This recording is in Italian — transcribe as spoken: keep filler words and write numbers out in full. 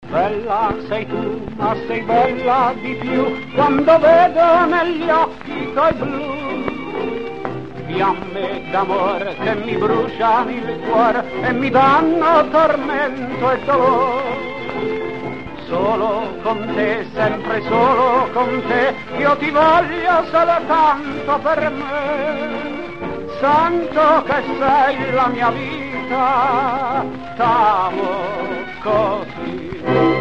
Bella sei tu, ma sei bella di più quando vedo negli occhi tuoi blu fiamme d'amore che mi bruciano il cuore e mi danno tormento e dolore. Solo con te, sempre solo con te, io ti voglio solo tanto per me. Santo che sei la mia vita, t'amo così.